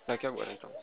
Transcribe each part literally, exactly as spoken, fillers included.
Tá aqui agora, então.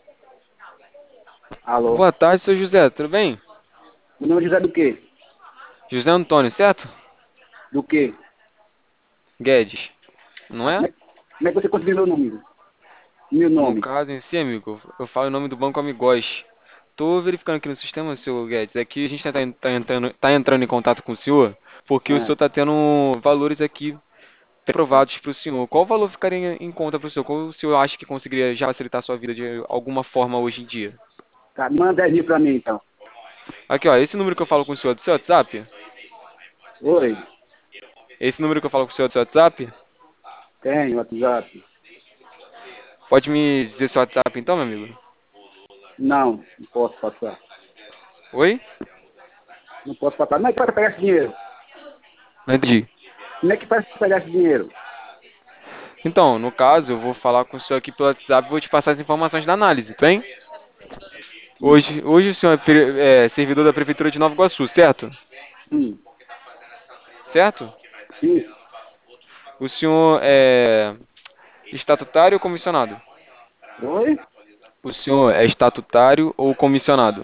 Alô? Boa tarde, seu José, tudo bem? Meu nome é José do quê? José Antônio, certo? Do quê? Guedes, não Ah, como é? é, como é que você conseguiu meu nome? Meu No nome? caso em si, amigo, eu falo o nome do banco Amigos. Tô verificando aqui no sistema, seu Guedes, é que a gente tá, tá entrando, tá entrando em contato com o senhor, porque o Ah, senhor tá tendo valores aqui aprovados para o senhor. Qual valor ficaria em conta para o senhor? Qual o senhor acha que conseguiria já facilitar a sua vida de alguma forma hoje em dia? tá, manda dez mil pra mim, então. Aqui, ó, esse número que eu falo com o senhor é do seu WhatsApp? Oi, Esse número que eu falo com o senhor é do seu WhatsApp? tem WhatsApp? Pode me dizer seu WhatsApp então, meu amigo? Não, não posso passar. Oi? Não posso passar. Como é que faz pra pegar esse dinheiro? Não entendi. Como é que faz pra pegar esse dinheiro? Então, no caso, eu vou falar com o senhor aqui pelo WhatsApp e vou te passar as informações da análise, tudo bem? Hum, Hoje, hoje o senhor é, pre- é servidor da Prefeitura de Nova Iguaçu, certo? hum, Certo? isso. O senhor é estatutário ou comissionado? Oi? O senhor é estatutário ou comissionado?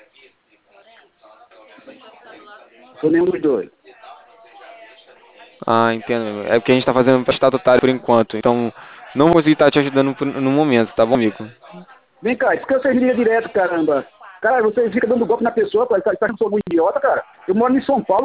Sou nenhum dos dois. Ah, entendo, meu amigo. É porque a gente está fazendo para estatutário por enquanto, então não vou conseguir estar te ajudando por- no momento, tá bom, amigo? Vem cá, isso que você liga direto, caramba. Cara, você fica dando golpe na pessoa, cara. Você acha que eu sou muito idiota, cara? Eu moro em São Paulo.